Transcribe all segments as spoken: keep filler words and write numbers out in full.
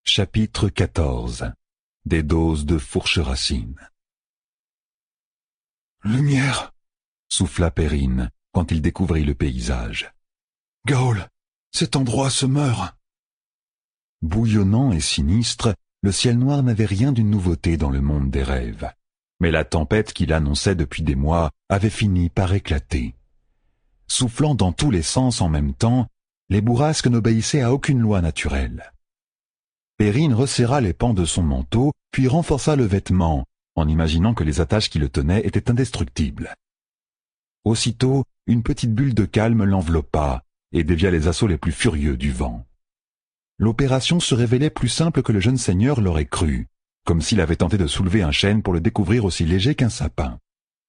Chapitre quatorze. Des doses de fourche-racine. « Lumière !» souffla Perrine quand il découvrit le paysage. « Gaol, cet endroit se meurt !» Bouillonnant et sinistre, le ciel noir n'avait rien d'une nouveauté dans le monde des rêves. Mais la tempête qu'il annonçait depuis des mois avait fini par éclater. Soufflant dans tous les sens en même temps, les bourrasques n'obéissaient à aucune loi naturelle. Perrine resserra les pans de son manteau, puis renforça le vêtement, en imaginant que les attaches qui le tenaient étaient indestructibles. Aussitôt, une petite bulle de calme l'enveloppa et dévia les assauts les plus furieux du vent. L'opération se révélait plus simple que le jeune seigneur l'aurait cru, comme s'il avait tenté de soulever un chêne pour le découvrir aussi léger qu'un sapin.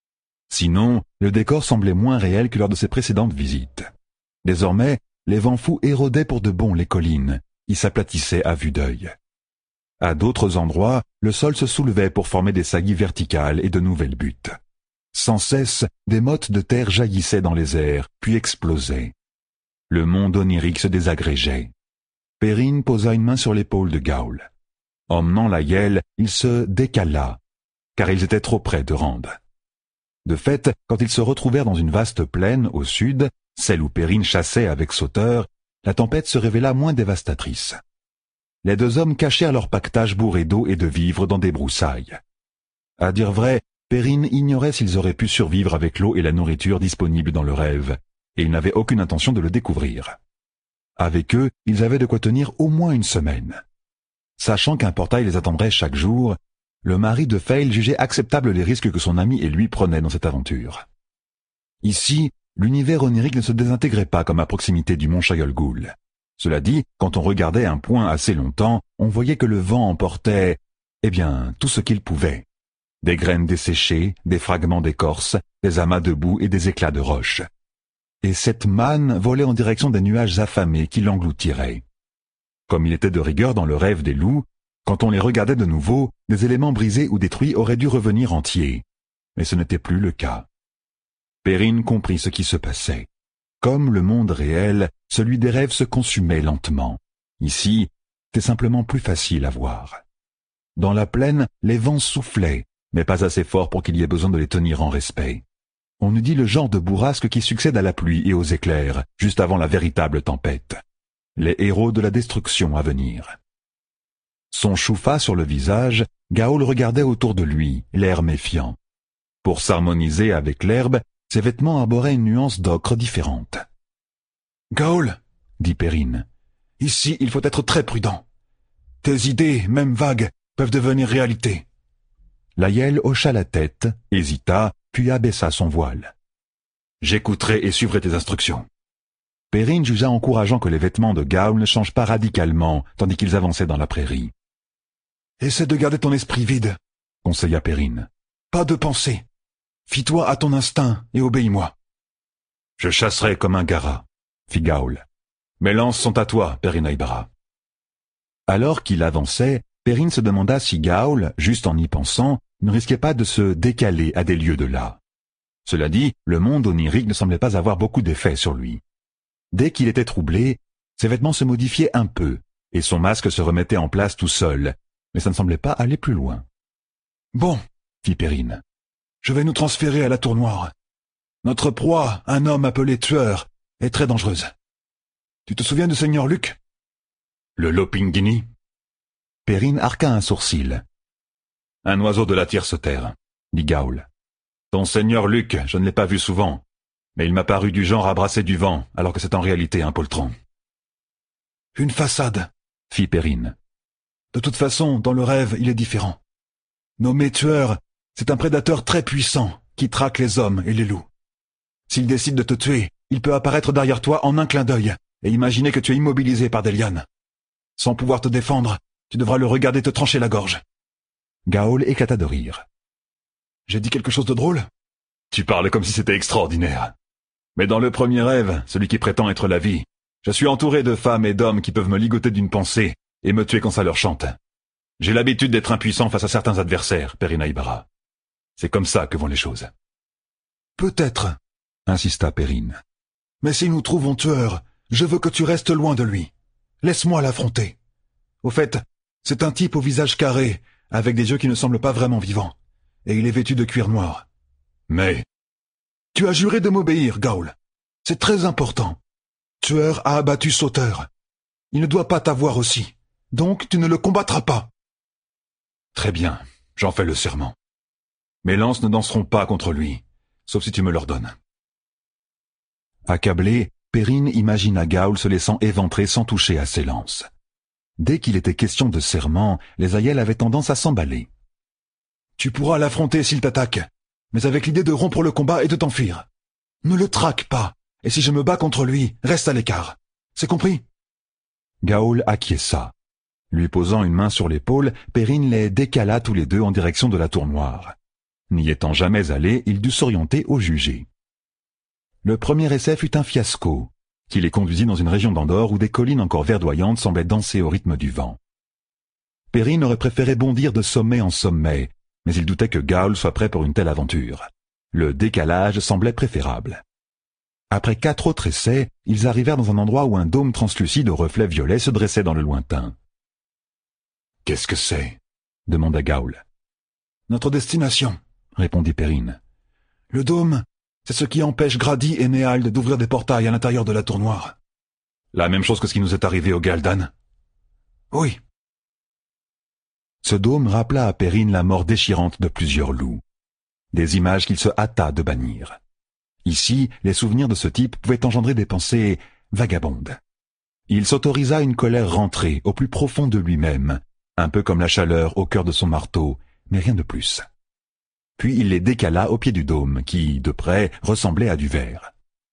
Sinon, le décor semblait moins réel que lors de ses précédentes visites. Désormais, les vents fous érodiaient pour de bon les collines, qui s'aplatissaient à vue d'œil. À d'autres endroits, le sol se soulevait pour former des saillies verticales et de nouvelles buttes. Sans cesse, des mottes de terre jaillissaient dans les airs, puis explosaient. Le monde onirique se désagrégeait. Perrine posa une main sur l'épaule de Gaol. Emmenant la Yelle, il se décala, car ils étaient trop près de Rande. De fait, quand ils se retrouvèrent dans une vaste plaine au sud, celle où Perrine chassait avec Sauteur, la tempête se révéla moins dévastatrice. Les deux hommes cachèrent leur pactage bourré d'eau et de vivres dans des broussailles. À dire vrai, Perrine ignorait s'ils auraient pu survivre avec l'eau et la nourriture disponibles dans le rêve, et ils n'avaient aucune intention de le découvrir. Avec eux, ils avaient de quoi tenir au moins une semaine. Sachant qu'un portail les attendrait chaque jour, le mari de Fail jugeait acceptable les risques que son ami et lui prenaient dans cette aventure. Ici, l'univers onirique ne se désintégrait pas comme à proximité du mont Chagolgoul. Cela dit, quand on regardait un point assez longtemps, on voyait que le vent emportait, eh bien, tout ce qu'il pouvait. Des graines desséchées, des fragments d'écorce, des amas de boue et des éclats de roches. Et cette manne volait en direction des nuages affamés qui l'engloutiraient. Comme il était de rigueur dans le rêve des loups, quand on les regardait de nouveau, des éléments brisés ou détruits auraient dû revenir entiers. Mais ce n'était plus le cas. Perrine comprit ce qui se passait. Comme le monde réel, celui des rêves se consumait lentement. Ici, c'était simplement plus facile à voir. Dans la plaine, les vents soufflaient, mais pas assez fort pour qu'il y ait besoin de les tenir en respect. On eût dit le genre de bourrasque qui succède à la pluie et aux éclairs, juste avant la véritable tempête. Les héros de la destruction à venir. Son choufa sur le visage, Gaol regardait autour de lui, l'air méfiant. Pour s'harmoniser avec l'herbe, ses vêtements arboraient une nuance d'ocre différente. « Gaol, dit Perrine, ici il faut être très prudent. Tes idées, même vagues, peuvent devenir réalité. » La Yelle hocha la tête, hésita, puis abaissa son voile. « J'écouterai et suivrai tes instructions. » Perrine jugea encourageant que les vêtements de Gaol ne changent pas radicalement tandis qu'ils avançaient dans la prairie. « Essaie de garder ton esprit vide, conseilla Perrine. Pas de pensée. Fie-toi à ton instinct et obéis-moi. »« Je chasserai comme un gara, » fit Gaol. « Mes lances sont à toi, Perrine Aybara. » Alors qu'il avançait, Perrine se demanda si Gaol, juste en y pensant, ne risquait pas de se décaler à des lieues de là. Cela dit, le monde onirique ne semblait pas avoir beaucoup d'effet sur lui. Dès qu'il était troublé, ses vêtements se modifiaient un peu, et son masque se remettait en place tout seul, mais ça ne semblait pas aller plus loin. « Bon, fit Perrine, je vais nous transférer à la tour noire. Notre proie, un homme appelé Tueur, est très dangereuse. Tu te souviens du seigneur Luc ?»« Le Lopingini ?» Perrine arqua un sourcil. « Un oiseau de la tierce terre, » dit Gaol. « Ton seigneur Luc, je ne l'ai pas vu souvent, mais il m'a paru du genre à brasser du vent, alors que c'est en réalité un poltron. »« Une façade, » fit Perrine. « De toute façon, dans le rêve, il est différent. Nommé Tueur, c'est un prédateur très puissant qui traque les hommes et les loups. S'il décide de te tuer, il peut apparaître derrière toi en un clin d'œil et imaginer que tu es immobilisé par des lianes. Sans pouvoir te défendre, tu devras le regarder te trancher la gorge. » Gaol éclata de rire. « J'ai dit quelque chose de drôle ? » ?»« Tu parles comme si c'était extraordinaire. Mais dans le premier rêve, celui qui prétend être la vie, je suis entouré de femmes et d'hommes qui peuvent me ligoter d'une pensée et me tuer quand ça leur chante. J'ai l'habitude d'être impuissant face à certains adversaires, Perrine Aybara. C'est comme ça que vont les choses. »« Peut-être, » insista Perrine. « Mais si nous trouvons Tueur, je veux que tu restes loin de lui. Laisse-moi l'affronter. Au fait, C'est un type au visage carré, avec des yeux qui ne semblent pas vraiment vivants, et il est vêtu de cuir noir. Mais... Tu as juré de m'obéir, Gaul. C'est très important. Tueur a abattu Sauteur. Il ne doit pas t'avoir aussi. Donc tu ne le combattras pas. Très bien, j'en fais le serment. Mes lances ne danseront pas contre lui, sauf si tu me l'ordonnes. Accablé, Perrine imagina Gaul se laissant éventrer sans toucher à ses lances. Dès qu'il était question de serment, les aïels avaient tendance à s'emballer. Tu pourras l'affronter s'il t'attaque, mais avec l'idée de rompre le combat et de t'enfuir. Ne le traque pas, et si je me bats contre lui, reste à l'écart. C'est compris? Gaul acquiesça. Lui posant une main sur l'épaule, Perrine les décala tous les deux en direction de la tour noire. N'y étant jamais allé, il dut s'orienter au jugé. Le premier essai fut un fiasco, qui les conduisit dans une région d'Andorre où des collines encore verdoyantes semblaient danser au rythme du vent. Perrine aurait préféré bondir de sommet en sommet, mais il doutait que Gaul soit prêt pour une telle aventure. Le décalage semblait préférable. Après quatre autres essais, ils arrivèrent dans un endroit où un dôme translucide aux reflets violets se dressait dans le lointain. « Qu'est-ce que c'est » demanda Gaul. « Notre destination, » répondit Perrine. « Le dôme, c'est ce qui empêche Grady et Néald d'ouvrir des portails à l'intérieur de la tour noire. »« La même chose que ce qui nous est arrivé au Gäl'dan. »« Oui. » Ce dôme rappela à Perrine la mort déchirante de plusieurs loups. Des images qu'il se hâta de bannir. Ici, les souvenirs de ce type pouvaient engendrer des pensées vagabondes. Il s'autorisa une colère rentrée au plus profond de lui-même, un peu comme la chaleur au cœur de son marteau, mais rien de plus. Puis il les décala au pied du dôme, qui, de près, ressemblait à du verre.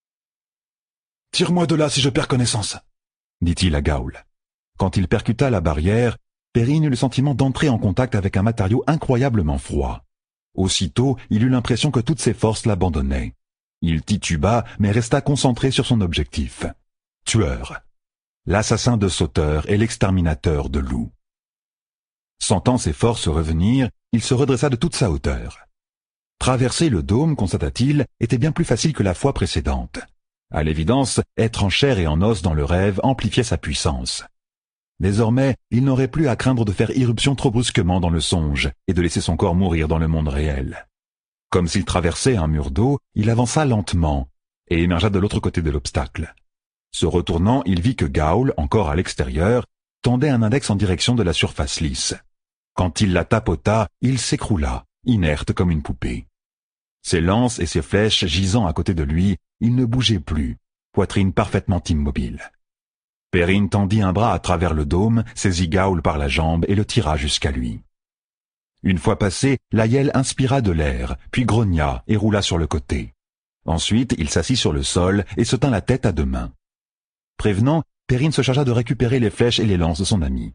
« Tire-moi de là si je perds connaissance !» dit-il à Gaul. Quand il percuta la barrière, Perrine eut le sentiment d'entrer en contact avec un matériau incroyablement froid. Aussitôt, il eut l'impression que toutes ses forces l'abandonnaient. Il tituba, mais resta concentré sur son objectif. Tueur. L'assassin de Sauteur et l'exterminateur de loups. Sentant ses forces revenir, il se redressa de toute sa hauteur. Traverser le dôme, constata-t-il, était bien plus facile que la fois précédente. À l'évidence, être en chair et en os dans le rêve amplifiait sa puissance. Désormais, il n'aurait plus à craindre de faire irruption trop brusquement dans le songe et de laisser son corps mourir dans le monde réel. Comme s'il traversait un mur d'eau, il avança lentement et émergea de l'autre côté de l'obstacle. Se retournant, il vit que Gaul, encore à l'extérieur, tendait un index en direction de la surface lisse. Quand il la tapota, il s'écroula, inerte comme une poupée. Ses lances et ses flèches gisant à côté de lui, il ne bougeait plus, poitrine parfaitement immobile. Perrine tendit un bras à travers le dôme, saisit Gaul par la jambe et le tira jusqu'à lui. Une fois passé, l'aïeul inspira de l'air, puis grogna et roula sur le côté. Ensuite, il s'assit sur le sol et se tint la tête à deux mains. Prévenant, Perrine se chargea de récupérer les flèches et les lances de son ami.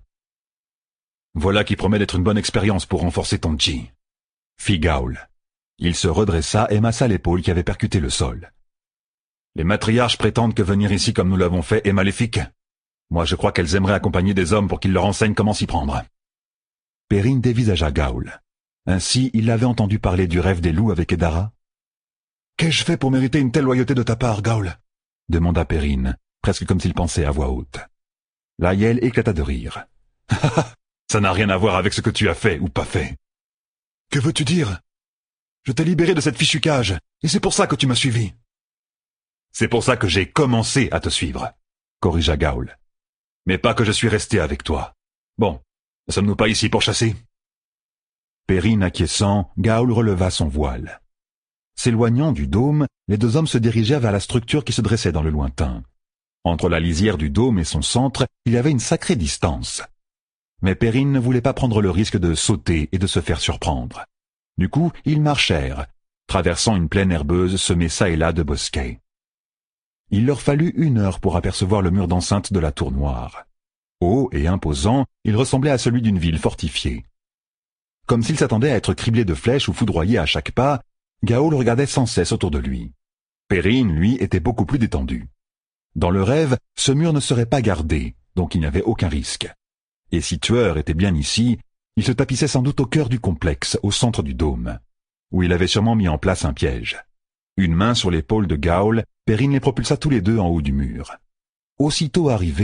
« Voilà qui promet d'être une bonne expérience pour renforcer ton chi » fit Gaul. Il se redressa et massa l'épaule qui avait percuté le sol. « Les matriarches prétendent que venir ici comme nous l'avons fait est maléfique. Moi, je crois qu'elles aimeraient accompagner des hommes pour qu'ils leur enseignent comment s'y prendre. » Perrine dévisagea Gaul. Ainsi, il avait entendu parler du rêve des loups avec Edara. « Qu'ai-je fait pour mériter une telle loyauté de ta part, Gaul ?» demanda Perrine, presque comme s'il pensait à voix haute. L'aïeul éclata de rire. « Ça n'a rien à voir avec ce que tu as fait ou pas fait. »« Que veux-tu dire ? Je t'ai libéré de cette fichue cage, et c'est pour ça que tu m'as suivi. »« C'est pour ça que j'ai commencé à te suivre, » corrigea Gaul. « Mais pas que je suis resté avec toi. Bon, ne sommes-nous pas ici pour chasser ?» Perrine acquiesçant, Gaul releva son voile. S'éloignant du dôme, les deux hommes se dirigèrent vers la structure qui se dressait dans le lointain. Entre la lisière du dôme et son centre, il y avait une sacrée distance. Mais Perrine ne voulait pas prendre le risque de sauter et de se faire surprendre. Du coup, ils marchèrent, traversant une plaine herbeuse semée çà et là de bosquets. Il leur fallut une heure pour apercevoir le mur d'enceinte de la tour noire. Haut et imposant, il ressemblait à celui d'une ville fortifiée. Comme s'il s'attendait à être criblé de flèches ou foudroyé à chaque pas, Gaul regardait sans cesse autour de lui. Perrine, lui, était beaucoup plus détendu. Dans le rêve, ce mur ne serait pas gardé, donc il n'y avait aucun risque. Et si Tueur était bien ici, il se tapissait sans doute au cœur du complexe, au centre du dôme, où il avait sûrement mis en place un piège. Une main sur l'épaule de Gaul, Perrine les propulsa tous les deux en haut du mur. Aussitôt arrivés,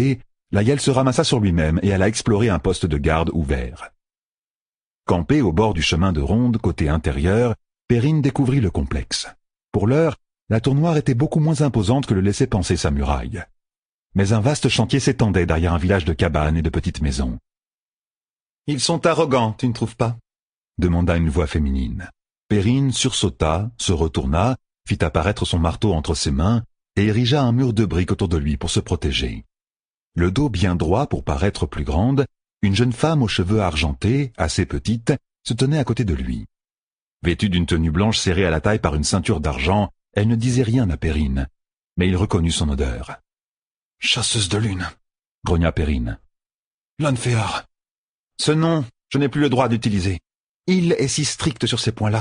Laël se ramassa sur lui-même et alla explorer un poste de garde ouvert. Campé au bord du chemin de ronde côté intérieur, Perrine découvrit le complexe. Pour l'heure, la tour noire était beaucoup moins imposante que le laissait penser sa muraille. Mais un vaste chantier s'étendait derrière un village de cabanes et de petites maisons. « Ils sont arrogants, tu ne trouves pas ?» demanda une voix féminine. Perrine sursauta, se retourna, fit apparaître son marteau entre ses mains et érigea un mur de briques autour de lui pour se protéger. Le dos bien droit pour paraître plus grande, une jeune femme aux cheveux argentés, assez petite, se tenait à côté de lui. Vêtue d'une tenue blanche serrée à la taille par une ceinture d'argent, elle ne disait rien à Perrine, mais il reconnut son odeur. « Chasseuse de lune !» grogna Perrine. « Lanfear !»« Ce nom, je n'ai plus le droit d'utiliser. Il est si strict sur ces points-là. »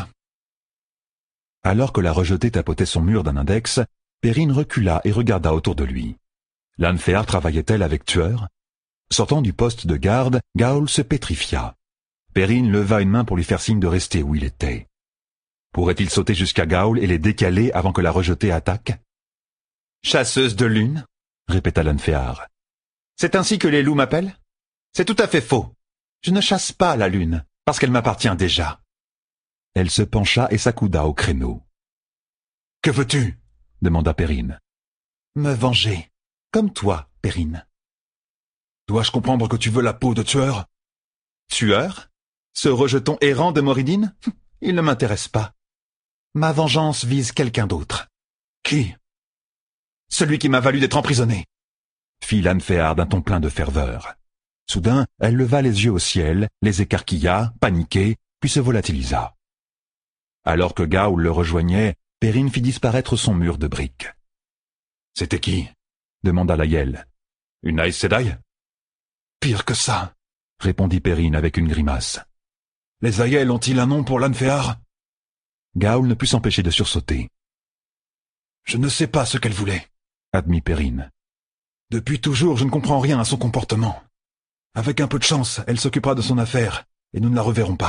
Alors que la rejetée tapotait son mur d'un index, Perrine recula et regarda autour de lui. Lanfear travaillait-elle avec tueur? Sortant du poste de garde, Gaul se pétrifia. Perrine leva une main pour lui faire signe de rester où il était. Pourrait-il sauter jusqu'à Gaul et les décaler avant que la rejetée attaque? « Chasseuse de lune ?» répéta Lanfear. « C'est ainsi que les loups m'appellent? C'est tout à fait faux. Je ne chasse pas la lune, parce qu'elle m'appartient déjà. » Elle se pencha et s'accouda au créneau. « Que veux-tu » demanda Perrine. « Me venger, comme toi, Perrine. »« Dois-je comprendre que tu veux la peau de tueur ?»« Tueur? Ce rejeton errant de Moridin? Il ne m'intéresse pas. Ma vengeance vise quelqu'un d'autre. »« Qui ?»« Celui qui m'a valu d'être emprisonné. » fit Lanfear d'un ton plein de ferveur. Soudain, elle leva les yeux au ciel, les écarquilla, paniquée, puis se volatilisa. Alors que Gaul le rejoignait, Perrine fit disparaître son mur de briques. « C'était qui ?» demanda Laël. « Une Aes Sedai ?»« Pire que ça !» répondit Perrine avec une grimace. « Les Aiel ont-ils un nom pour Lanfear ?» Gaul ne put s'empêcher de sursauter. « Je ne sais pas ce qu'elle voulait, » admit Perrine. « Depuis toujours, je ne comprends rien à son comportement. Avec un peu de chance, elle s'occupera de son affaire, et nous ne la reverrons pas. »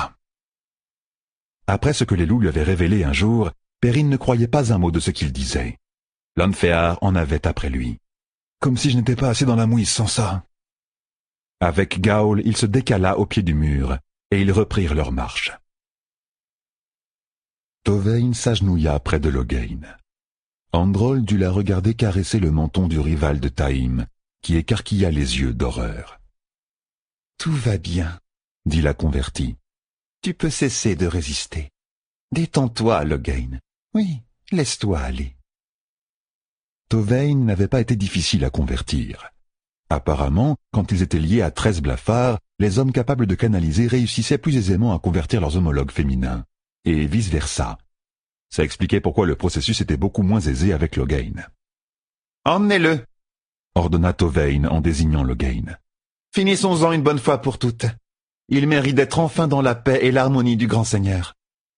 Après ce que les loups lui avaient révélé un jour, Perrine ne croyait pas un mot de ce qu'il disait. Lanfear en avait après lui. Comme si je n'étais pas assez dans la mouise sans ça. Avec Gaul, il se décala au pied du mur, et ils reprirent leur marche. Tovain s'agenouilla près de Logain. Androl dut la regarder caresser le menton du rival de Taïm, qui écarquilla les yeux d'horreur. « Tout va bien, » dit la convertie. « Tu peux cesser de résister. Détends-toi, Logain. Oui, laisse-toi aller. » Tovain n'avait pas été difficile à convertir. Apparemment, quand ils étaient liés à treize blafards, les hommes capables de canaliser réussissaient plus aisément à convertir leurs homologues féminins, et vice-versa. Ça expliquait pourquoi le processus était beaucoup moins aisé avec Logain. « Emmenez-le » ordonna Tovain en désignant Logain. « Finissons-en une bonne fois pour toutes. Il mérite d'être enfin dans la paix et l'harmonie du grand seigneur. »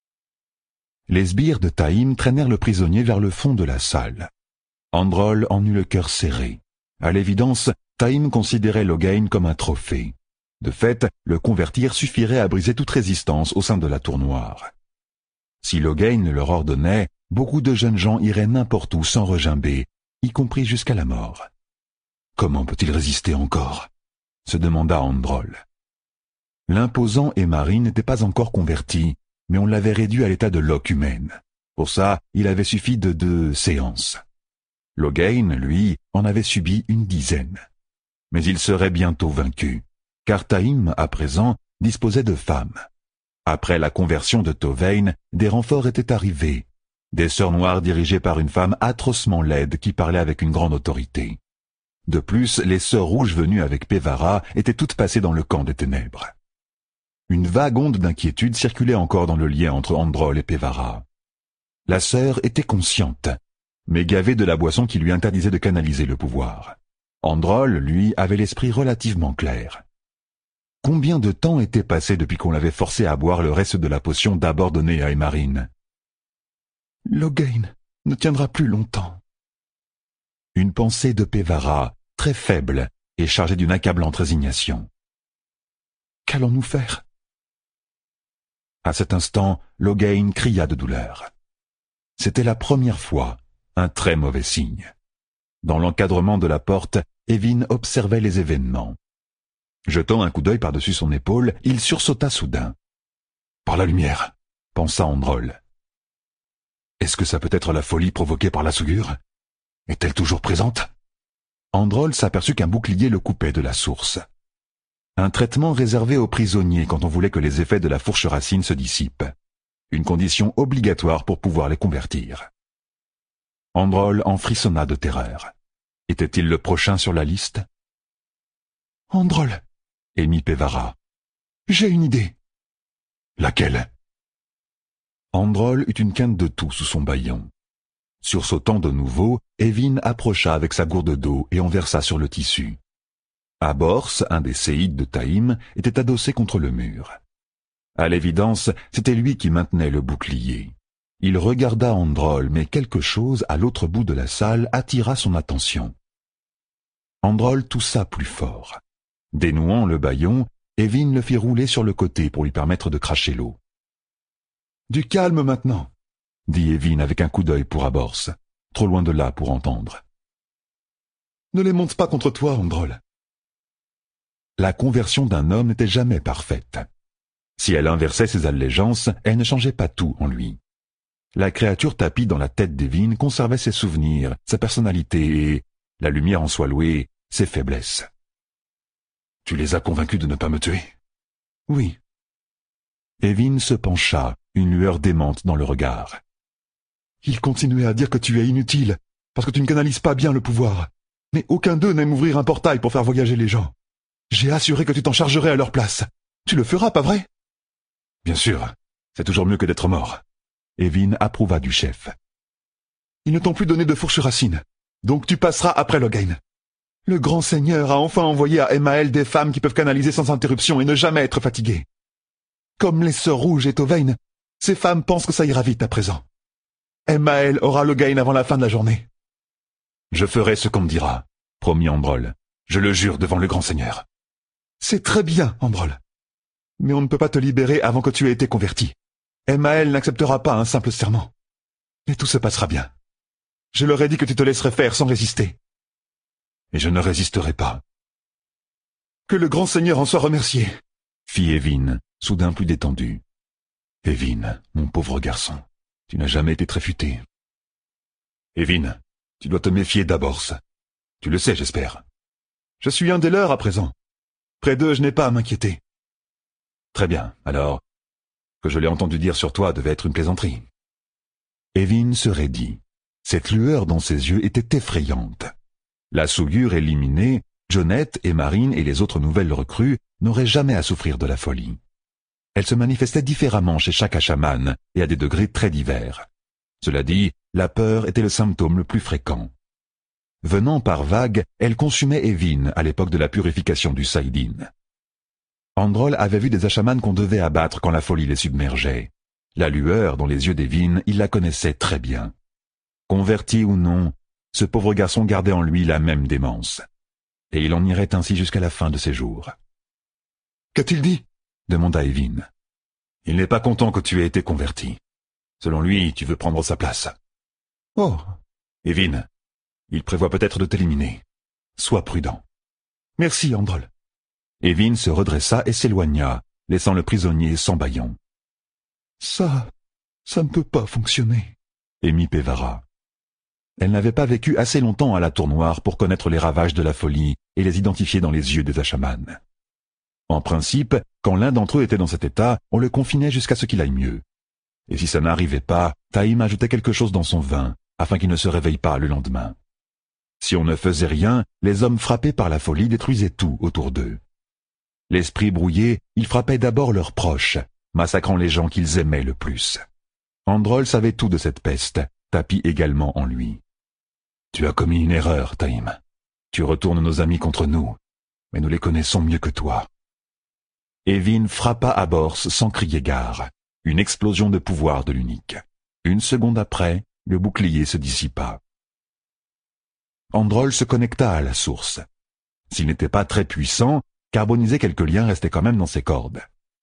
Les sbires de Taïm traînèrent le prisonnier vers le fond de la salle. Androl en eut le cœur serré. À l'évidence, Taïm considérait Logain comme un trophée. De fait, le convertir suffirait à briser toute résistance au sein de la tour noire. Si Logain leur ordonnait, beaucoup de jeunes gens iraient n'importe où sans regimber, y compris jusqu'à la mort. Comment peut-il résister encore? Se demanda Androl. L'imposant Aimarine n'était pas encore converti, mais on l'avait réduit à l'état de loque humaine. Pour ça, il avait suffi de deux séances. Logain, lui, en avait subi une dizaine. Mais il serait bientôt vaincu, car Taïm, à présent, disposait de femmes. Après la conversion de Tovain, des renforts étaient arrivés, des sœurs noires dirigées par une femme atrocement laide qui parlait avec une grande autorité. De plus, les sœurs rouges venues avec Pévara étaient toutes passées dans le camp des ténèbres. Une vague onde d'inquiétude circulait encore dans le lien entre Androl et Pévara. La sœur était consciente, mais gavée de la boisson qui lui interdisait de canaliser le pouvoir. Androl, lui, avait l'esprit relativement clair. Combien de temps était passé depuis qu'on l'avait forcé à boire le reste de la potion d'abord donnée à Aimarine? Logain ne tiendra plus longtemps. Une pensée de Pévara, très faible et chargée d'une accablante résignation. Qu'allons-nous faire? À cet instant, Logain cria de douleur. C'était la première fois, un très mauvais signe. Dans l'encadrement de la porte, Evin observait les événements. Jetant un coup d'œil par-dessus son épaule, il sursauta soudain. « Par la lumière !» pensa Androl. « Est-ce que ça peut être la folie provoquée par la souillure? Est-elle toujours présente ?» Androl s'aperçut qu'un bouclier le coupait de la source. Un traitement réservé aux prisonniers quand on voulait que les effets de la fourche racine se dissipent. Une condition obligatoire pour pouvoir les convertir. Androl en frissonna de terreur. Était-il le prochain sur la liste? « Androl !» émit Pévara. « J'ai une idée. »« Laquelle ?» Androl eut une quinte de toux sous son bâillon. Sursautant de nouveau, Evin approcha avec sa gourde d'eau et en versa sur le tissu. Abors, un des séides de Taïm, était adossé contre le mur. À l'évidence, c'était lui qui maintenait le bouclier. Il regarda Androl, mais quelque chose à l'autre bout de la salle attira son attention. Androl toussa plus fort. Dénouant le bâillon, Evin le fit rouler sur le côté pour lui permettre de cracher l'eau. « Du calme maintenant !» dit Evin avec un coup d'œil pour Abors, trop loin de là pour entendre. « Ne les monte pas contre toi, Androl. » La conversion d'un homme n'était jamais parfaite. Si elle inversait ses allégeances, elle ne changeait pas tout en lui. La créature tapie dans la tête d'Evin conservait ses souvenirs, sa personnalité et, la lumière en soit louée, ses faiblesses. « Tu les as convaincus de ne pas me tuer ?»« Oui. » Evin se pencha, une lueur démente dans le regard. « Ils continuaient à dire que tu es inutile, parce que tu ne canalises pas bien le pouvoir. Mais aucun d'eux n'aime ouvrir un portail pour faire voyager les gens. J'ai assuré que tu t'en chargerais à leur place. Tu le feras, pas vrai ?»« Bien sûr, c'est toujours mieux que d'être mort. » Evin approuva du chef. « Ils ne t'ont plus donné de fourche racine, donc tu passeras après Loghain. Le grand seigneur a enfin envoyé à Emmaël des femmes qui peuvent canaliser sans interruption et ne jamais être fatiguées. Comme les Sœurs Rouges et Tovain, ces femmes pensent que ça ira vite à présent. Emmaël aura Loghain avant la fin de la journée. »« Je ferai ce qu'on me dira, » promit Androl. « Je le jure devant le grand seigneur. »« C'est très bien, Androl. Mais on ne peut pas te libérer avant que tu aies été converti. Emmaël n'acceptera pas un simple serment. Mais tout se passera bien. Je leur ai dit que tu te laisserais faire sans résister. Et je ne résisterai pas. »« Que le grand seigneur en soit remercié, » fit Evin, soudain plus détendu. « Evin, mon pauvre garçon, tu n'as jamais été très futé. »« Evin, tu dois te méfier d'Abors. Tu le sais, j'espère. »« Je suis un des leurs à présent. Près d'eux, je n'ai pas à m'inquiéter. »« Très bien, alors, que je l'ai entendu dire sur toi devait être une plaisanterie. » Evin se raidit. Cette lueur dans ses yeux était effrayante. La souillure éliminée, Jonette et Marine et les autres nouvelles recrues n'auraient jamais à souffrir de la folie. Elle se manifestait différemment chez chaque achaman et à des degrés très divers. Cela dit, la peur était le symptôme le plus fréquent. Venant par vagues, elle consumait Evin à l'époque de la purification du Saïdine. Androl avait vu des achaman qu'on devait abattre quand la folie les submergeait. La lueur dans les yeux d'Evin, il la connaissait très bien. Converti ou non, ce pauvre garçon gardait en lui la même démence. Et il en irait ainsi jusqu'à la fin de ses jours. « Qu'a-t-il dit ?» demanda Evin. « Il n'est pas content que tu aies été converti. Selon lui, tu veux prendre sa place. »« Oh !»« Evin, il prévoit peut-être de t'éliminer. Sois prudent. »« Merci, Androl. » Evin se redressa et s'éloigna, laissant le prisonnier sans bâillon. « Ça, ça ne peut pas fonctionner, » émit Pévara. Elle n'avait pas vécu assez longtemps à la Tour Noire pour connaître les ravages de la folie et les identifier dans les yeux des achaman. En principe, quand l'un d'entre eux était dans cet état, on le confinait jusqu'à ce qu'il aille mieux. Et si ça n'arrivait pas, Taïm ajoutait quelque chose dans son vin, afin qu'il ne se réveille pas le lendemain. Si on ne faisait rien, les hommes frappés par la folie détruisaient tout autour d'eux. L'esprit brouillé, ils frappaient d'abord leurs proches, massacrant les gens qu'ils aimaient le plus. Androl savait tout de cette peste, tapis également en lui. « Tu as commis une erreur, Taïm. Tu retournes nos amis contre nous, mais nous les connaissons mieux que toi. » Evin frappa Abors sans crier gare. Une explosion de pouvoir de l'unique. Une seconde après, le bouclier se dissipa. Androl se connecta à la source. S'il n'était pas très puissant, carboniser quelques liens restait quand même dans ses cordes.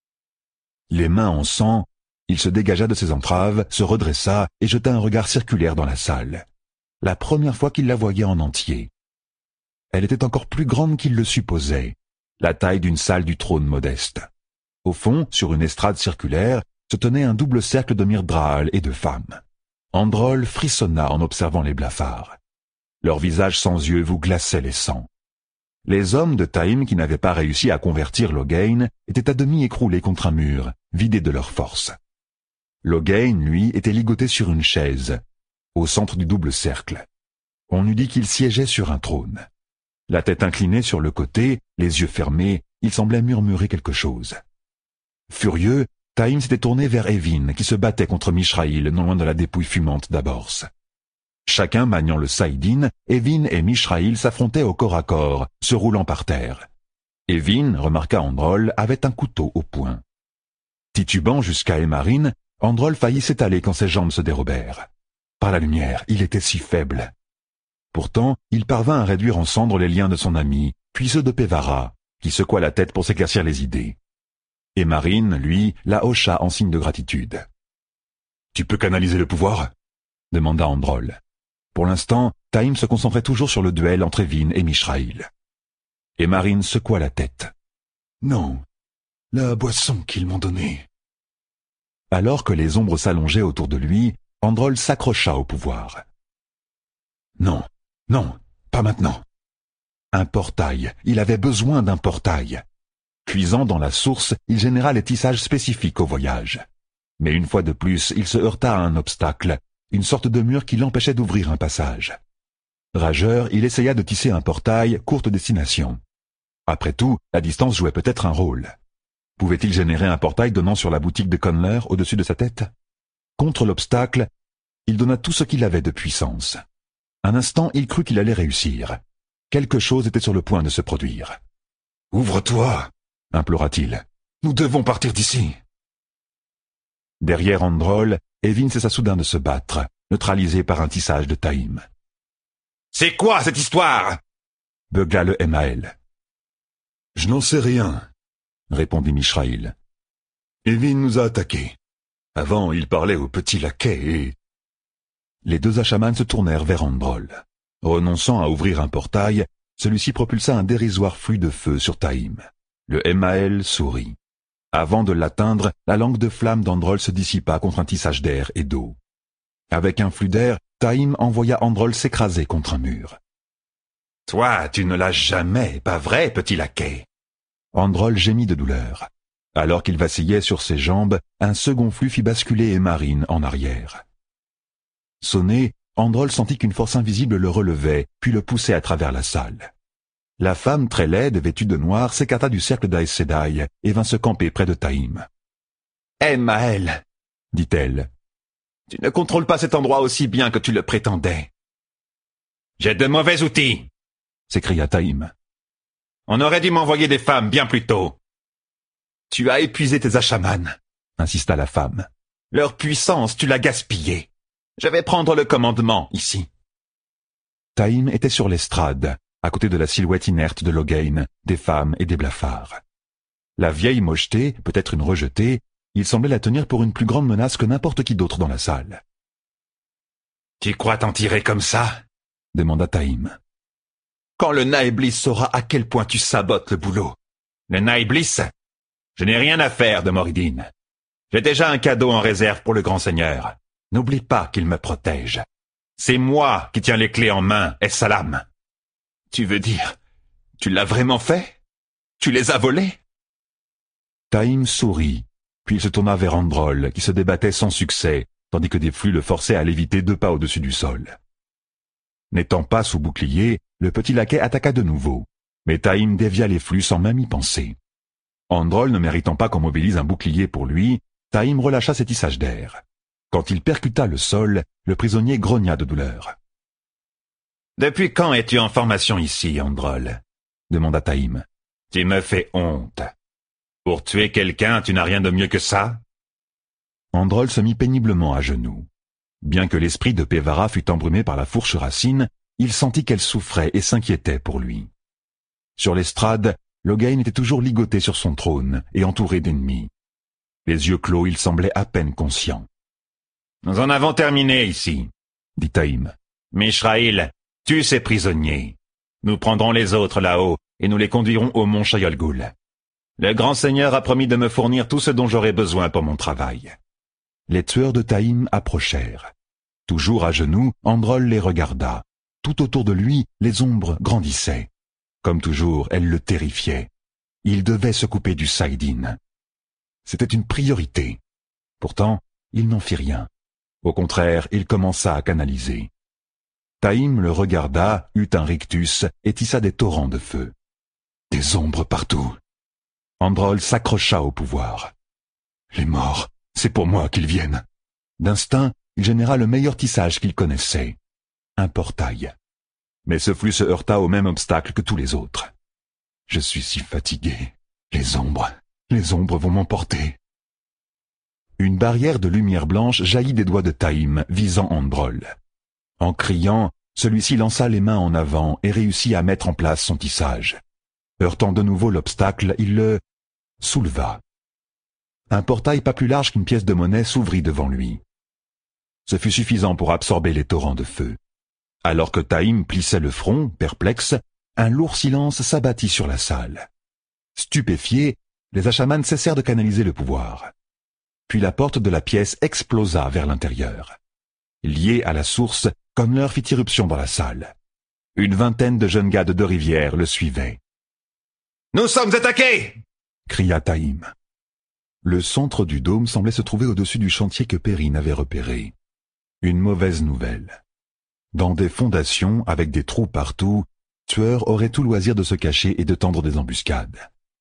Les mains en sang, il se dégagea de ses entraves, se redressa et jeta un regard circulaire dans la salle. La première fois qu'il la voyait en entier. Elle était encore plus grande qu'il le supposait, la taille d'une salle du trône modeste. Au fond, sur une estrade circulaire, se tenait un double cercle de Myrdraal et de femmes. Androl frissonna en observant les blafards. Leurs visages sans yeux vous glaçaient les sangs. Les hommes de Taïm qui n'avaient pas réussi à convertir Loghain étaient à demi écroulés contre un mur, vidés de leur force. Loghain, lui, était ligoté sur une chaise, au centre du double cercle. On eût dit qu'il siégeait sur un trône. La tête inclinée sur le côté, les yeux fermés, il semblait murmurer quelque chose. Furieux, Taïm s'était tourné vers Evin, qui se battait contre Mishraïl, non loin de la dépouille fumante d'Aborse. Chacun maniant le saïdine, Evin et Mishraïl s'affrontaient au corps à corps, se roulant par terre. Evin, remarqua Androl, avait un couteau au poing. Titubant jusqu'à Émarine, Androl faillit s'étaler quand ses jambes se dérobèrent. Par la lumière, il était si faible. Pourtant, il parvint à réduire en cendres les liens de son ami, puis ceux de Pévara, qui secoua la tête pour s'éclaircir les idées. Émarine, lui, la hocha en signe de gratitude. « Tu peux canaliser le pouvoir ?» demanda Androl. Pour l'instant, Taïm se concentrait toujours sur le duel entre Evin et Mishraïl. Émarine secoua la tête. « Non, la boisson qu'ils m'ont donnée. » Alors que les ombres s'allongeaient autour de lui, Androl s'accrocha au pouvoir. « Non, non, pas maintenant. » Un portail, il avait besoin d'un portail. Cuisant dans la source, il généra les tissages spécifiques au voyage. Mais une fois de plus, il se heurta à un obstacle, une sorte de mur qui l'empêchait d'ouvrir un passage. Rageur, il essaya de tisser un portail, courte destination. Après tout, la distance jouait peut-être un rôle. Pouvait-il générer un portail donnant sur la boutique de Connler au-dessus de sa tête? Contre l'obstacle, il donna tout ce qu'il avait de puissance. Un instant, il crut qu'il allait réussir. Quelque chose était sur le point de se produire. « Ouvre-toi !» implora-t-il. « Nous devons partir d'ici !» Derrière Androl, Evin cessa soudain de se battre, neutralisé par un tissage de Taïm. « C'est quoi cette histoire ?» beugla le Emmaël. « Je n'en sais rien, » répondit Mishraïl. « Evin nous a attaqués. Avant, il parlait au petit laquais et... » Les deux achamans se tournèrent vers Androl. Renonçant à ouvrir un portail, celui-ci propulsa un dérisoire flux de feu sur Taïm. Le Emmaël sourit. Avant de l'atteindre, la langue de flamme d'Androl se dissipa contre un tissage d'air et d'eau. Avec un flux d'air, Taïm envoya Androl s'écraser contre un mur. « Toi, tu ne l'as jamais, pas vrai, petit laquais ?» Androl gémit de douleur. Alors qu'il vacillait sur ses jambes, un second flux fit basculer Émarine en arrière. Sonné, Androl sentit qu'une force invisible le relevait, puis le poussait à travers la salle. La femme très laide, vêtue de noir, s'écarta du cercle d'Aes Sedai et vint se camper près de Taïm. « Eh, Maël !» dit-elle. « Tu ne contrôles pas cet endroit aussi bien que tu le prétendais. »« J'ai de mauvais outils !» s'écria Taïm. « On aurait dû m'envoyer des femmes bien plus tôt. »« Tu as épuisé tes achamans, » insista la femme. « Leur puissance, tu l'as gaspillée. Je vais prendre le commandement, ici. » Taïm était sur l'estrade, à côté de la silhouette inerte de Loghain, des femmes et des blafards. La vieille mocheté, peut-être une rejetée, il semblait la tenir pour une plus grande menace que n'importe qui d'autre dans la salle. « Tu crois t'en tirer comme ça ?» demanda Taïm. « Quand le Naéblis saura à quel point tu sabotes le boulot. »« Le Naéblis ? Je n'ai rien à faire de Moridin. J'ai déjà un cadeau en réserve pour le grand seigneur. N'oublie pas qu'il me protège. C'est moi qui tiens les clés en main, et salam. »« Tu veux dire, tu l'as vraiment fait? Tu les as volés ?» Taïm sourit, puis il se tourna vers Androl, qui se débattait sans succès, tandis que des flux le forçaient à léviter deux pas au-dessus du sol. N'étant pas sous bouclier, le petit laquais attaqua de nouveau, mais Taïm dévia les flux sans même y penser. Androl ne méritant pas qu'on mobilise un bouclier pour lui, Taïm relâcha ses tissages d'air. Quand il percuta le sol, le prisonnier grogna de douleur. « Depuis quand es-tu en formation ici, Androl ?» demanda Taïm. « Tu me fais honte. Pour tuer quelqu'un, tu n'as rien de mieux que ça ?» Androl se mit péniblement à genoux. Bien que l'esprit de Pévara fût embrumé par la fourche racine, il sentit qu'elle souffrait et s'inquiétait pour lui. Sur l'estrade, Loghain était toujours ligoté sur son trône et entouré d'ennemis. Les yeux clos, il semblait à peine conscient. « Nous en avons terminé ici, » dit Taïm. « Mishraïl, tue ces prisonniers. Nous prendrons les autres là-haut, et nous les conduirons au mont Chayolgoul. Le grand seigneur a promis de me fournir tout ce dont j'aurai besoin pour mon travail. » Les tueurs de Taïm approchèrent. Toujours à genoux, Androl les regarda. Tout autour de lui, les ombres grandissaient. Comme toujours, elles le terrifiaient. Il devait se couper du Saïdine. C'était une priorité. Pourtant, il n'en fit rien. Au contraire, il commença à canaliser. Taïm le regarda, eut un rictus et tissa des torrents de feu. Des ombres partout. Androl s'accrocha au pouvoir. Les morts, c'est pour moi qu'ils viennent. D'instinct, il généra le meilleur tissage qu'il connaissait. Un portail. Mais ce flux se heurta au même obstacle que tous les autres. Je suis si fatigué. Les ombres, les ombres vont m'emporter. Une barrière de lumière blanche jaillit des doigts de Taïm, visant Androl. En criant, celui-ci lança les mains en avant et réussit à mettre en place son tissage. Heurtant de nouveau l'obstacle, il le souleva. Un portail pas plus large qu'une pièce de monnaie s'ouvrit devant lui. Ce fut suffisant pour absorber les torrents de feu. Alors que Taïm plissait le front, perplexe, un lourd silence s'abattit sur la salle. Stupéfiés, les Ashamanes cessèrent de canaliser le pouvoir. Puis la porte de la pièce explosa vers l'intérieur. Lié à la source, Connor fit irruption dans la salle. Une vingtaine de jeunes gars de Deux-Rivières le suivaient. « Nous sommes attaqués !» cria Taïm. Le centre du dôme semblait se trouver au-dessus du chantier que Perrine avait repéré. Une mauvaise nouvelle. Dans des fondations, avec des trous partout, tueurs auraient tout loisir de se cacher et de tendre des embuscades.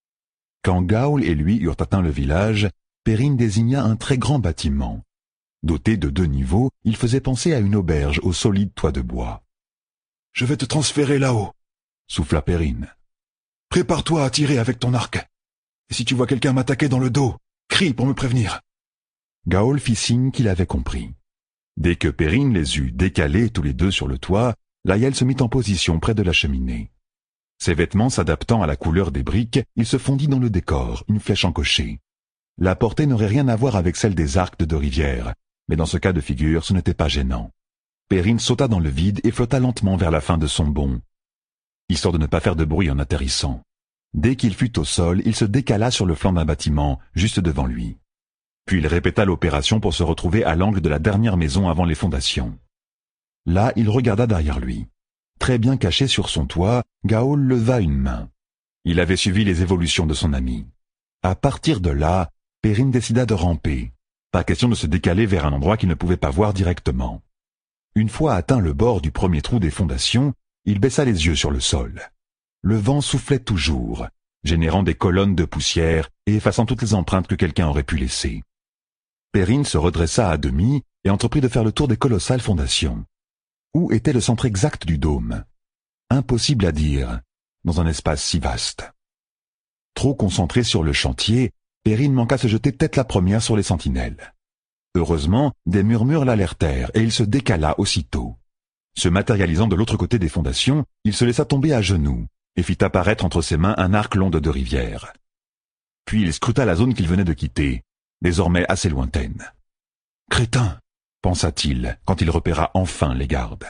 Quand Gaoul et lui eurent atteint le village, Perrine désigna un très grand bâtiment. Doté de deux niveaux, il faisait penser à une auberge au solide toit de bois. « Je vais te transférer là-haut, » souffla Perrine. « Prépare-toi à tirer avec ton arc. Et si tu vois quelqu'un m'attaquer dans le dos, crie pour me prévenir. » Gaoul fit signe qu'il avait compris. Dès que Perrine les eut décalés tous les deux sur le toit, Layel se mit en position près de la cheminée. Ses vêtements s'adaptant à la couleur des briques, il se fondit dans le décor, une flèche encochée. La portée n'aurait rien à voir avec celle des arcs de Deux-Rivières, mais dans ce cas de figure, ce n'était pas gênant. Perrine sauta dans le vide et flotta lentement vers la fin de son bond, histoire de ne pas faire de bruit en atterrissant. Dès qu'il fut au sol, il se décala sur le flanc d'un bâtiment, juste devant lui. Puis il répéta l'opération pour se retrouver à l'angle de la dernière maison avant les fondations. Là, il regarda derrière lui. Très bien caché sur son toit, Gaoul leva une main. Il avait suivi les évolutions de son ami. À partir de là, Perrine décida de ramper. Pas question de se décaler vers un endroit qu'il ne pouvait pas voir directement. Une fois atteint le bord du premier trou des fondations, il baissa les yeux sur le sol. Le vent soufflait toujours, générant des colonnes de poussière et effaçant toutes les empreintes que quelqu'un aurait pu laisser. Perrine se redressa à demi et entreprit de faire le tour des colossales fondations. Où était le centre exact du dôme? Impossible à dire, dans un espace si vaste. Trop concentré sur le chantier, Perrine manqua se jeter tête la première sur les sentinelles. Heureusement, des murmures l'alertèrent et il se décala aussitôt. Se matérialisant de l'autre côté des fondations, il se laissa tomber à genoux et fit apparaître entre ses mains un arc long de Deux-Rivières. Puis il scruta la zone qu'il venait de quitter, désormais assez lointaine. « Crétin !» pensa-t-il, quand il repéra enfin les gardes.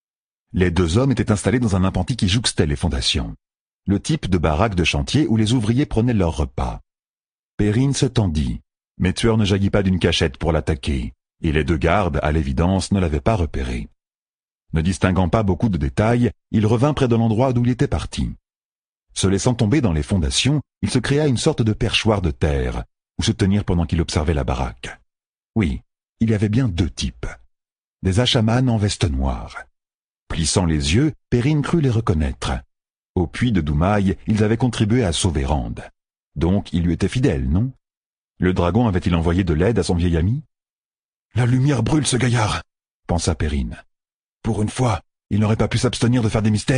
Les deux hommes étaient installés dans un appentis qui jouxtait les fondations, le type de baraque de chantier où les ouvriers prenaient leur repas. Perrine se tendit, mais tueur ne jaillit pas d'une cachette pour l'attaquer, et les deux gardes, à l'évidence, ne l'avaient pas repéré. Ne distinguant pas beaucoup de détails, il revint près de l'endroit d'où il était parti. Se laissant tomber dans les fondations, il se créa une sorte de perchoir de terre, où se tenir pendant qu'il observait la baraque. Oui, il y avait bien deux types. Des Ashamanes en veste noire. Plissant les yeux, Perrine crut les reconnaître. Au puits de Doumaï, ils avaient contribué à sauver Rand. Donc, ils lui étaient fidèles, non? Le dragon avait-il envoyé de l'aide à son vieil ami? « La lumière brûle, ce gaillard !» pensa Perrine. « Pour une fois, il n'aurait pas pu s'abstenir de faire des mystères. »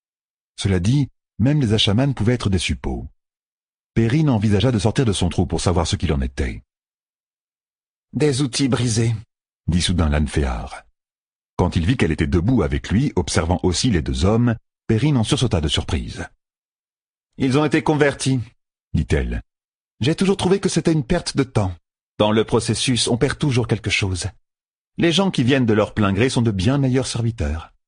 Cela dit, même les Ashamanes pouvaient être des suppôts. Perrine envisagea de sortir de son trou pour savoir ce qu'il en était. « Des outils brisés, » dit soudain l'Anféar. Quand il vit qu'elle était debout avec lui, observant aussi les deux hommes, Perrine en sursauta de surprise. « Ils ont été convertis, » dit-elle. « J'ai toujours trouvé que c'était une perte de temps. Dans le processus, on perd toujours quelque chose. Les gens qui viennent de leur plein gré sont de bien meilleurs serviteurs.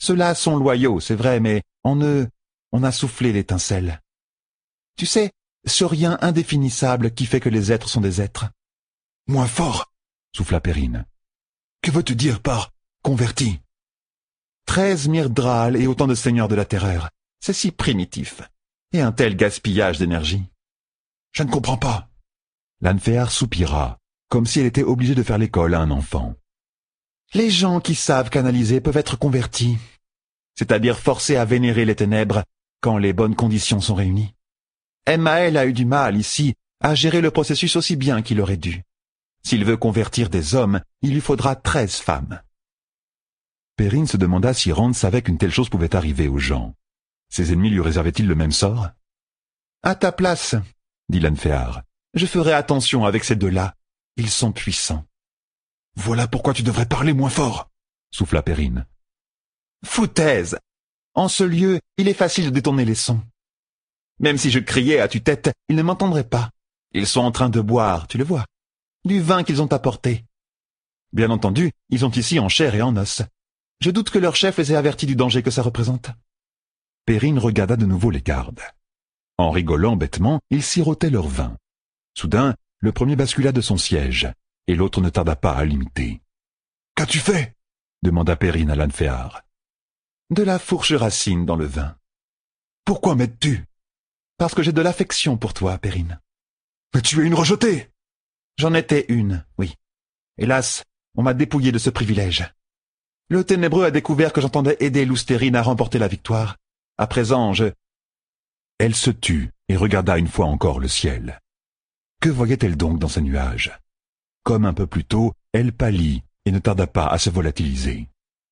Ceux-là sont loyaux, c'est vrai, mais en eux, on a soufflé l'étincelle. Tu sais, ce rien indéfinissable qui fait que les êtres sont des êtres. Moins fort, souffla Perrine. Que veux-tu dire par converti? Treize Myrddraal et autant de seigneurs de la terreur. C'est si primitif. Et un tel gaspillage d'énergie. Je ne comprends pas. Lanfear soupira, comme si elle était obligée de faire l'école à un enfant. Les gens qui savent canaliser peuvent être convertis, c'est-à-dire forcés à vénérer les ténèbres quand les bonnes conditions sont réunies. Emmaël a eu du mal, ici, à gérer le processus aussi bien qu'il aurait dû. S'il veut convertir des hommes, il lui faudra treize femmes. Perrine se demanda si Rand savait qu'une telle chose pouvait arriver aux gens. Ses ennemis lui réservaient-ils le même sort? À ta place, dit Lanfear, je ferai attention avec ces deux-là. Ils sont puissants. Voilà pourquoi tu devrais parler moins fort, souffla Perrine. Foutaise! En ce lieu, il est facile de détourner les sons. Même si je criais à tue-tête, ils ne m'entendraient pas. Ils sont en train de boire, tu le vois, du vin qu'ils ont apporté. Bien entendu, ils sont ici en chair et en os. Je doute que leur chef les ait avertis du danger que ça représente. Perrine regarda de nouveau les gardes. En rigolant bêtement, ils sirotaient leur vin. Soudain, le premier bascula de son siège, et l'autre ne tarda pas à l'imiter. « Qu'as-tu fait » demanda Perrine à Lanfear. « De la fourche racine dans le vin. »« Pourquoi m'aides-tu » ?»« Parce que j'ai de l'affection pour toi, Perrine. »« Mais tu es une rejetée !»« J'en étais une, oui. Hélas, on m'a dépouillé de ce privilège. Le Ténébreux a découvert que j'entendais aider Lousterine à remporter la victoire. À présent, je... » Elle se tut et regarda une fois encore le ciel. Que voyait-elle donc dans ces nuages? Comme un peu plus tôt, elle pâlit et ne tarda pas à se volatiliser.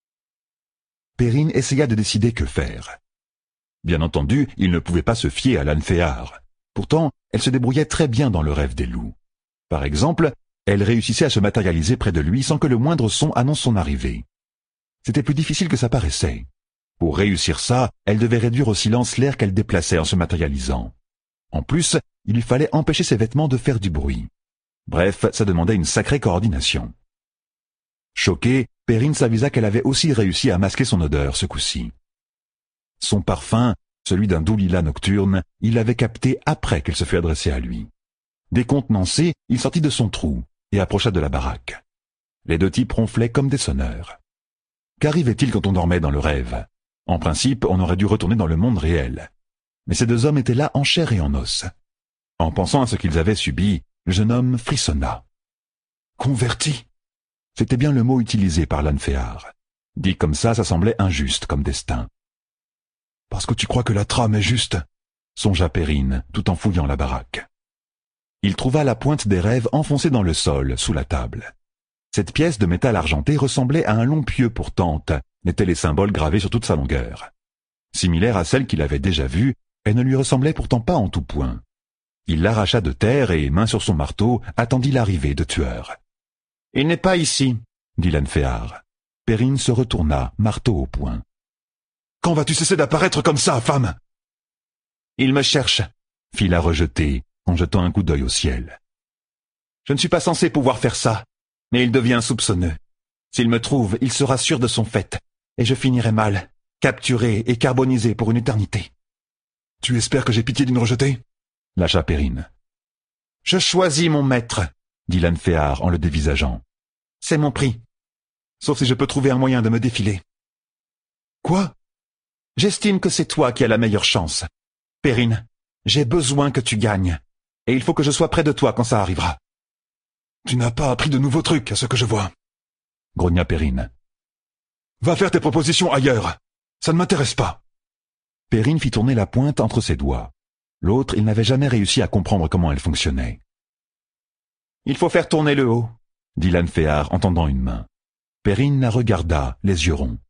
Perrine essaya de décider que faire. Bien entendu, il ne pouvait pas se fier à Lanfear. Pourtant, elle se débrouillait très bien dans le rêve des loups. Par exemple, elle réussissait à se matérialiser près de lui sans que le moindre son annonce son arrivée. C'était plus difficile que ça paraissait. Pour réussir ça, elle devait réduire au silence l'air qu'elle déplaçait en se matérialisant. En plus, il lui fallait empêcher ses vêtements de faire du bruit. Bref, ça demandait une sacrée coordination. Choquée, Perrine s'avisa qu'elle avait aussi réussi à masquer son odeur ce coup-ci. Son parfum, celui d'un doux lilas nocturne, il l'avait capté après qu'elle se fût adressée à lui. Décontenancé, il sortit de son trou et approcha de la baraque. Les deux types ronflaient comme des sonneurs. Qu'arrivait-il quand on dormait dans le rêve? En principe, on aurait dû retourner dans le monde réel. Mais ces deux hommes étaient là en chair et en os. En pensant à ce qu'ils avaient subi, le jeune homme frissonna. Converti. C'était bien le mot utilisé par Lanfear. Dit comme ça, ça semblait injuste comme destin. Parce que tu crois que la trame est juste, songea Perrine, tout en fouillant la baraque. Il trouva la pointe des rêves enfoncée dans le sol, sous la table. Cette pièce de métal argenté ressemblait à un long pieu pour tente, n'étaient les symboles gravés sur toute sa longueur. Similaire à celle qu'il avait déjà vue, elle ne lui ressemblait pourtant pas en tout point. Il l'arracha de terre et, main sur son marteau, attendit l'arrivée de tueur. « Il n'est pas ici, » dit Lanfear. Perrine se retourna, marteau au poing. « Quand vas-tu cesser d'apparaître comme ça, femme ?»« Il me cherche, » fit la rejetée, en jetant un coup d'œil au ciel. « Je ne suis pas censé pouvoir faire ça, mais il devient soupçonneux. S'il me trouve, il sera sûr de son fait, et je finirai mal, capturé et carbonisé pour une éternité. »« Tu espères que j'ai pitié d'une rejetée ?» lâcha Perrine. « Je choisis mon maître, » dit Lanfear en le dévisageant. « C'est mon prix, sauf si je peux trouver un moyen de me défiler. »« Quoi ?» ?»« J'estime que c'est toi qui as la meilleure chance. Perrine, j'ai besoin que tu gagnes, et il faut que je sois près de toi quand ça arrivera. »« Tu n'as pas appris de nouveaux trucs à ce que je vois, » grogna Perrine. « Va faire tes propositions ailleurs, ça ne m'intéresse pas. » Perrine fit tourner la pointe entre ses doigts. L'autre, il n'avait jamais réussi à comprendre comment elle fonctionnait. « Il faut faire tourner le haut, » dit Lanfear en tendant une main. Perrine la regarda, les yeux ronds.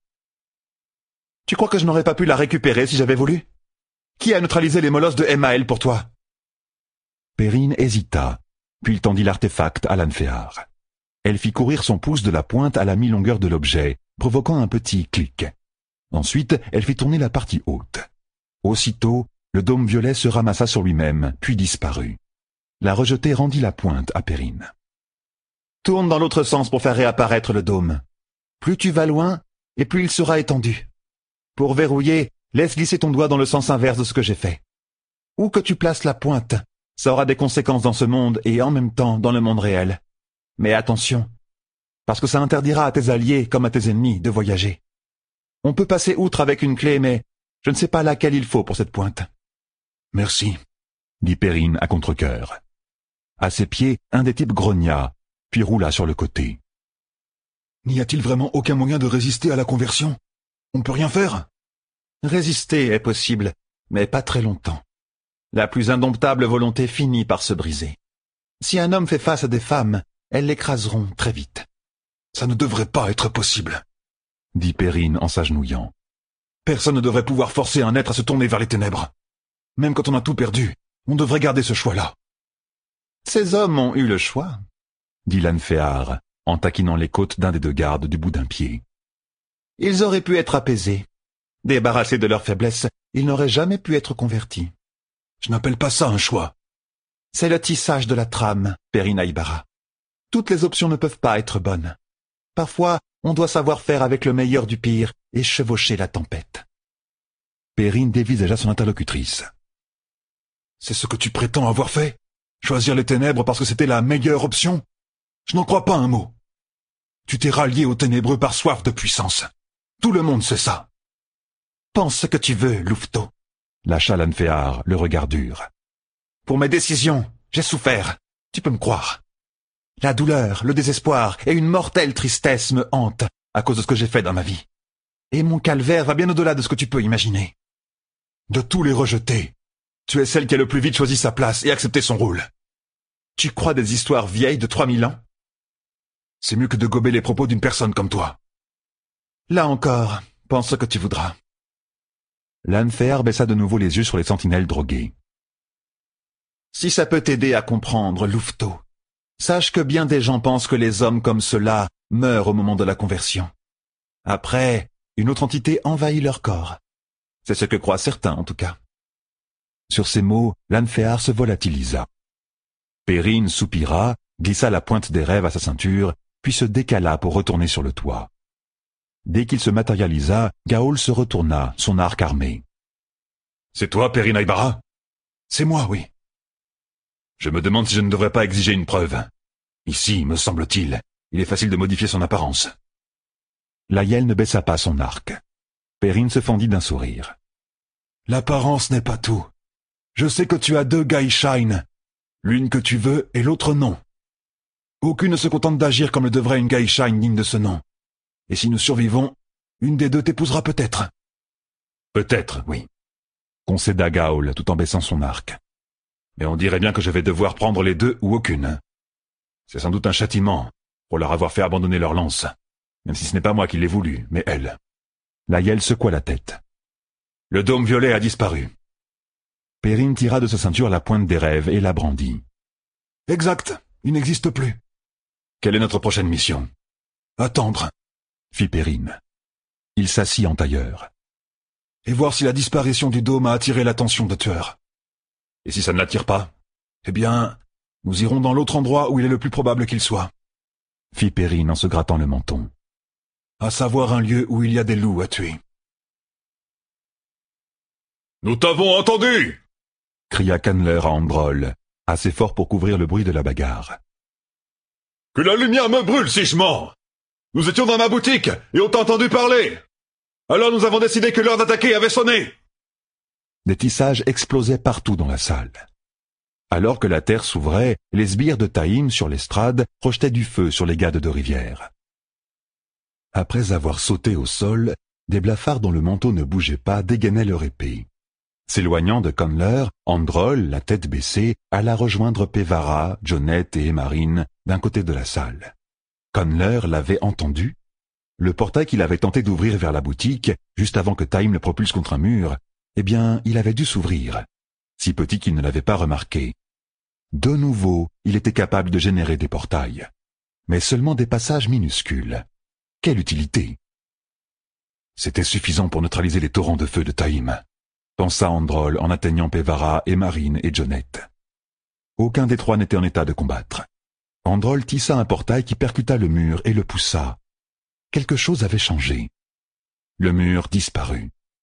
« Tu crois que je n'aurais pas pu la récupérer si j'avais voulu? Qui a neutralisé les molosses de Emmaël pour toi ?» Perrine hésita, puis il tendit l'artefact à Lanfear. Elle fit courir son pouce de la pointe à la mi-longueur de l'objet, provoquant un petit clic. Ensuite, elle fit tourner la partie haute. Aussitôt, le dôme violet se ramassa sur lui-même, puis disparut. La rejetée rendit la pointe à Perrine. « Tourne dans l'autre sens pour faire réapparaître le dôme. Plus tu vas loin, et plus il sera étendu. Pour verrouiller, laisse glisser ton doigt dans le sens inverse de ce que j'ai fait. Où que tu places la pointe, ça aura des conséquences dans ce monde et en même temps dans le monde réel. Mais attention, parce que ça interdira à tes alliés comme à tes ennemis de voyager. On peut passer outre avec une clé, mais je ne sais pas laquelle il faut pour cette pointe. Merci, dit Perrine à contre-cœur. À ses pieds, un des types grogna, puis roula sur le côté. N'y a-t-il vraiment aucun moyen de résister à la conversion? On ne peut rien faire? Résister est possible, mais pas très longtemps. La plus indomptable volonté finit par se briser. Si un homme fait face à des femmes, elles l'écraseront très vite. Ça ne devrait pas être possible, dit Perrine en s'agenouillant. Personne ne devrait pouvoir forcer un être à se tourner vers les ténèbres. Même quand on a tout perdu, on devrait garder ce choix-là. Ces hommes ont eu le choix, dit Lanfear, en taquinant les côtes d'un des deux gardes du bout d'un pied. Ils auraient pu être apaisés. Débarrassés de leur faiblesse, ils n'auraient jamais pu être convertis. Je n'appelle pas ça un choix. C'est le tissage de la trame, Perrine Aybara. Toutes les options ne peuvent pas être bonnes. Parfois, on doit savoir faire avec le meilleur du pire et chevaucher la tempête. Perrine dévisagea son interlocutrice. C'est ce que tu prétends avoir fait? Choisir les ténèbres parce que c'était la meilleure option? Je n'en crois pas un mot. Tu t'es rallié aux ténébreux par soif de puissance. Tout le monde sait ça. Pense ce que tu veux, Louveteau, lâcha Lanfear, le regard dur. Pour mes décisions, j'ai souffert, tu peux me croire. La douleur, le désespoir et une mortelle tristesse me hantent à cause de ce que j'ai fait dans ma vie. Et mon calvaire va bien au-delà de ce que tu peux imaginer. De tous les rejetés, tu es celle qui a le plus vite choisi sa place et accepté son rôle. Tu crois des histoires vieilles de trois mille ans? C'est mieux que de gober les propos d'une personne comme toi. Là encore, pense ce que tu voudras. Lanfear baissa de nouveau les yeux sur les sentinelles droguées. Si ça peut t'aider à comprendre, Louveteau, sache que bien des gens pensent que les hommes comme ceux-là meurent au moment de la conversion. Après, une autre entité envahit leur corps. C'est ce que croient certains, en tout cas. Sur ces mots, Lanfear se volatilisa. Perrine soupira, glissa la pointe des rêves à sa ceinture, puis se décala pour retourner sur le toit. Dès qu'il se matérialisa, Gaol se retourna, son arc armé. « C'est toi, Perrine Aybara ?»« C'est moi, oui. »« Je me demande si je ne devrais pas exiger une preuve. Ici, me semble-t-il, il est facile de modifier son apparence. » Laël ne baissa pas son arc. Perrine se fendit d'un sourire. « L'apparence n'est pas tout. Je sais que tu as deux Gaishine, l'une que tu veux et l'autre non. Aucune ne se contente d'agir comme le devrait une Gaishine digne de ce nom. Et si nous survivons, une des deux t'épousera peut-être. »« Peut-être, oui, » concéda Gaol tout en baissant son arc. « Mais on dirait bien que je vais devoir prendre les deux ou aucune. C'est sans doute un châtiment pour leur avoir fait abandonner leur lance, même si ce n'est pas moi qui l'ai voulu, mais elle. » Laël secoua la tête. « Le dôme violet a disparu. » Perrine tira de sa ceinture la pointe des rêves et la brandit. « Exact, il n'existe plus. »« Quelle est notre prochaine mission ?»« Attendre. » fit Perrine. Il s'assit en tailleur. « Et voir si la disparition du dôme a attiré l'attention de tueurs. Et si ça ne l'attire pas, eh bien, nous irons dans l'autre endroit où il est le plus probable qu'il soit. » fit Perrine en se grattant le menton. « À savoir un lieu où il y a des loups à tuer. »« Nous t'avons entendu !» cria Candler à Androl, assez fort pour couvrir le bruit de la bagarre. « Que la lumière me brûle si je mens! Nous étions dans ma boutique et on t'a entendu parler. Alors nous avons décidé que l'heure d'attaquer avait sonné. » Des tissages explosaient partout dans la salle. Alors que la terre s'ouvrait, les sbires de Taïm sur l'estrade projetaient du feu sur les gades de rivière. Après avoir sauté au sol, des blafards dont le manteau ne bougeait pas dégainaient leur épée. S'éloignant de Candler, Androl, la tête baissée, alla rejoindre Pévara, Jonette et Émarine d'un côté de la salle. Candler l'avait entendu. Le portail qu'il avait tenté d'ouvrir vers la boutique, juste avant que Taïm le propulse contre un mur, eh bien, il avait dû s'ouvrir, si petit qu'il ne l'avait pas remarqué. De nouveau, il était capable de générer des portails, mais seulement des passages minuscules. Quelle utilité! C'était suffisant pour neutraliser les torrents de feu de Taïm, pensa Androl en atteignant Pévara, Émarine et Jonette. Aucun des trois n'était en état de combattre. Androl tissa un portail qui percuta le mur et le poussa. Quelque chose avait changé. Le mur disparut.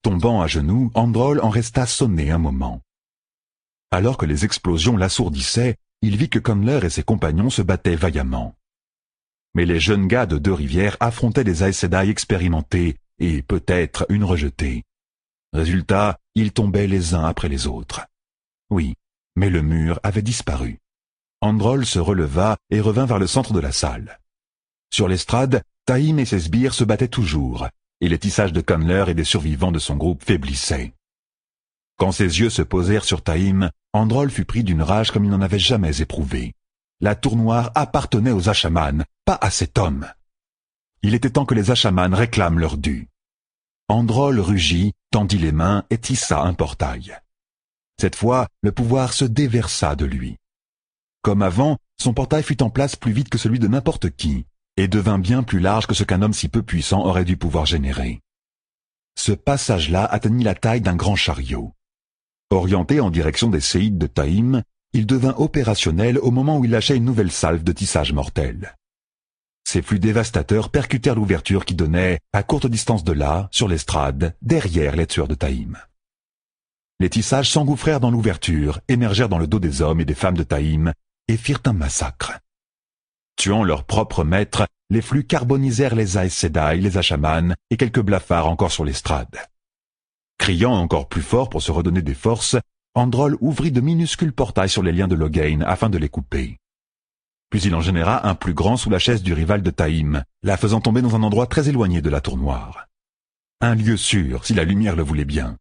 Tombant à genoux, Androl en resta sonné un moment. Alors que les explosions l'assourdissaient, il vit que Connler et ses compagnons se battaient vaillamment. Mais les jeunes gars de Deux-Rivières affrontaient des Aes Sedai expérimentés et peut-être une rejetée. Résultat, ils tombaient les uns après les autres. Oui, mais le mur avait disparu. Androl se releva et revint vers le centre de la salle. Sur l'estrade, Taïm et ses sbires se battaient toujours, et les tissages de Connler et des survivants de son groupe faiblissaient. Quand ses yeux se posèrent sur Taïm, Androl fut pris d'une rage comme il n'en avait jamais éprouvé. La tour noire appartenait aux Asha'man, pas à cet homme. Il était temps que les Asha'man réclament leur dû. Androl rugit, tendit les mains et tissa un portail. Cette fois, le pouvoir se déversa de lui. Comme avant, son portail fut en place plus vite que celui de n'importe qui, et devint bien plus large que ce qu'un homme si peu puissant aurait dû pouvoir générer. Ce passage-là atteignit la taille d'un grand chariot. Orienté en direction des séides de Taïm, il devint opérationnel au moment où il lâchait une nouvelle salve de tissage mortel. Ces flux dévastateurs percutèrent l'ouverture qui donnait, à courte distance de là, sur l'estrade, derrière les tueurs de Taïm. Les tissages s'engouffrèrent dans l'ouverture, émergèrent dans le dos des hommes et des femmes de Taïm, et firent un massacre. Tuant leur propre maître, les flux carbonisèrent les Aes Sedai, les Asha'man et quelques blafards encore sur l'estrade. Criant encore plus fort pour se redonner des forces, Androl ouvrit de minuscules portails sur les liens de Logain afin de les couper. Puis il en généra un plus grand sous la chaise du rival de Taïm, la faisant tomber dans un endroit très éloigné de la tour noire. Un lieu sûr, si la lumière le voulait bien.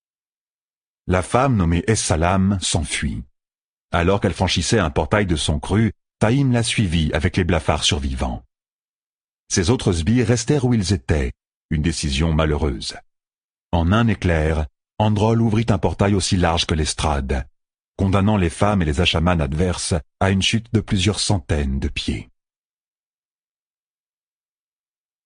La femme nommée Es-Salam s'enfuit. Alors qu'elle franchissait un portail de son cru, Taïm la suivit avec les blafards survivants. Ses autres sbires restèrent où ils étaient, une décision malheureuse. En un éclair, Androl ouvrit un portail aussi large que l'estrade, condamnant les femmes et les Asha'man adverses à une chute de plusieurs centaines de pieds.